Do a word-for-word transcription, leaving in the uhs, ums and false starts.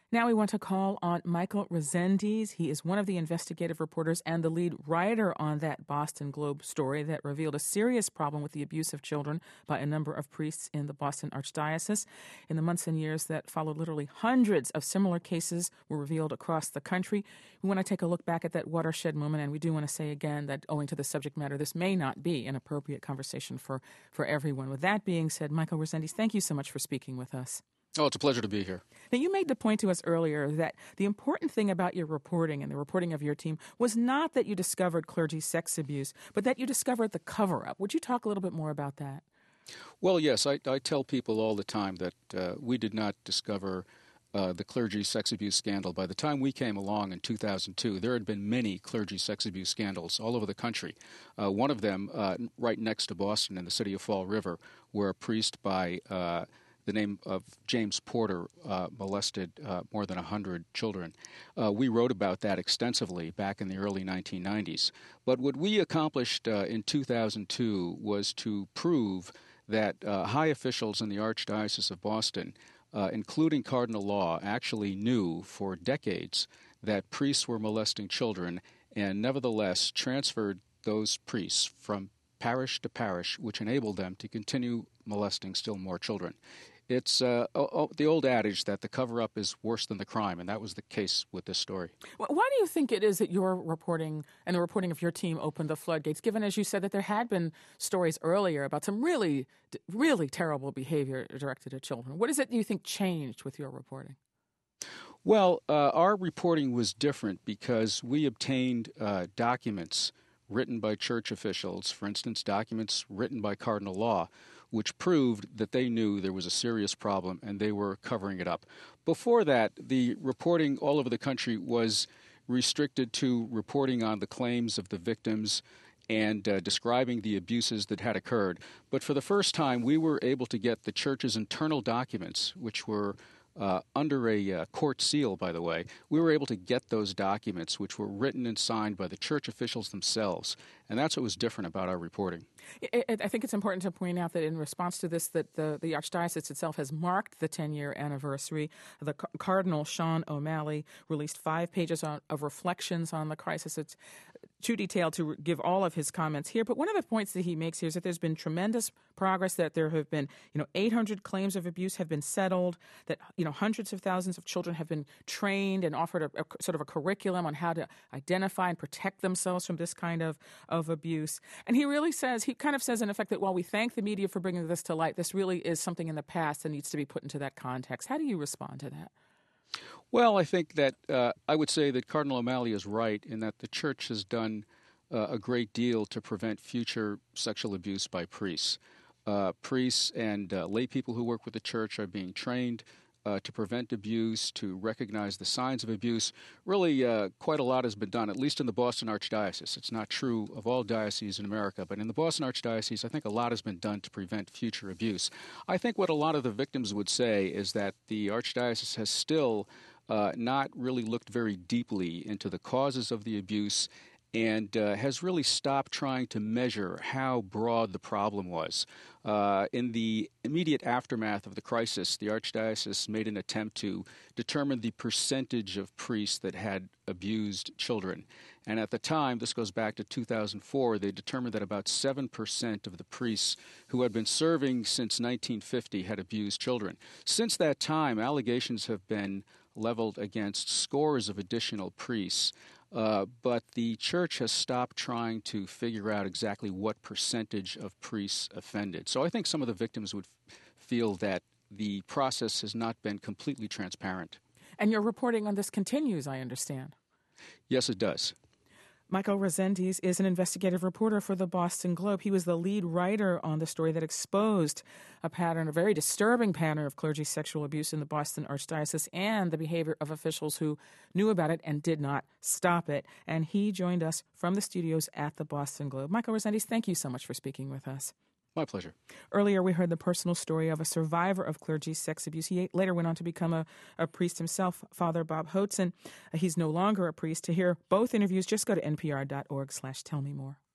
Now we want to call on Michael Rezendes. He is one of the investigative reporters and the lead writer on that Boston Globe story that revealed a serious problem with the abuse of children by a number of priests in the Boston Archdiocese. In the months and years that followed, literally hundreds of similar cases were revealed across the country. We want to take a look back at that watershed moment, and we do want to say again that owing to the subject matter, this may not be an appropriate conversation for, for everyone. With that being said, Michael Rezendes, thank you so much for speaking with us. Oh, it's a pleasure to be here. Now, you made the point to us earlier that the important thing about your reporting and the reporting of your team was not that you discovered clergy sex abuse, but that you discovered the cover-up. Would you talk a little bit more about that? Well, yes, I, I tell people all the time that uh, we did not discover uh, the clergy sex abuse scandal. By the time we came along in two thousand two, there had been many clergy sex abuse scandals all over the country. Uh, one of them, uh, right next to Boston in the city of Fall River, where a priest by uh, the name of James Porter uh, molested uh, more than one hundred children. Uh, we wrote about that extensively back in the early nineteen nineties. But what we accomplished uh, in two thousand two was to prove that uh, high officials in the Archdiocese of Boston, uh, including Cardinal Law, actually knew for decades that priests were molesting children and nevertheless transferred those priests from parish to parish, which enabled them to continue molesting still more children. It's uh, oh, the old adage that the cover-up is worse than the crime, and that was the case with this story. Why do you think it is that your reporting and the reporting of your team opened the floodgates, given, as you said, that there had been stories earlier about some really, really terrible behavior directed at children? What is it you think changed with your reporting? Well, uh, our reporting was different because we obtained uh, documents written by church officials, for instance, documents written by Cardinal Law, which proved that they knew there was a serious problem and they were covering it up. Before that, the reporting all over the country was restricted to reporting on the claims of the victims and uh, describing the abuses that had occurred. But for the first time, we were able to get the church's internal documents, which were Uh, under a uh, court seal, by the way. We were able to get those documents, which were written and signed by the church officials themselves. And that's what was different about our reporting. I, I think it's important to point out that in response to this, that the, the Archdiocese itself has marked the ten-year anniversary. The C- Cardinal Sean O'Malley released five pages on, of reflections on the crisis. It's too detailed to give all of his comments here, but one of the points that he makes here is that there's been tremendous progress, that there have been, you know, eight hundred claims of abuse have been settled, that, you know, hundreds of thousands of children have been trained and offered a, a sort of a curriculum on how to identify and protect themselves from this kind of, of abuse. And he really says, he kind of says in effect that while we thank the media for bringing this to light, this really is something in the past that needs to be put into that context. How do you respond to that? Well, I think that uh, I would say that Cardinal O'Malley is right in that the church has done uh, a great deal to prevent future sexual abuse by priests. Uh, priests and uh, lay people who work with the church are being trained Uh, to prevent abuse, to recognize the signs of abuse. Really, uh, quite a lot has been done, at least in the Boston Archdiocese. It's not true of all dioceses in America, but in the Boston Archdiocese, I think a lot has been done to prevent future abuse. I think what a lot of the victims would say is that the Archdiocese has still uh, not really looked very deeply into the causes of the abuse and uh, has really stopped trying to measure how broad the problem was. Uh, in the immediate aftermath of the crisis, the Archdiocese made an attempt to determine the percentage of priests that had abused children. And at the time, this goes back to two thousand four, they determined that about seven percent of the priests who had been serving since nineteen fifty had abused children. Since that time, allegations have been leveled against scores of additional priests. Uh, but the church has stopped trying to figure out exactly what percentage of priests offended. So I think some of the victims would f- feel that the process has not been completely transparent. And your reporting on this continues, I understand. Yes, it does. Michael Rezendes is an investigative reporter for the Boston Globe. He was the lead writer on the story that exposed a pattern, a very disturbing pattern of clergy sexual abuse in the Boston Archdiocese and the behavior of officials who knew about it and did not stop it. And he joined us from the studios at the Boston Globe. Michael Rezendes, thank you so much for speaking with us. My pleasure. Earlier, we heard the personal story of a survivor of clergy sex abuse. He later went on to become a, a priest himself, Father Bob Hotzen. He's no longer a priest. To hear both interviews, just go to npr dot org slash tell me more.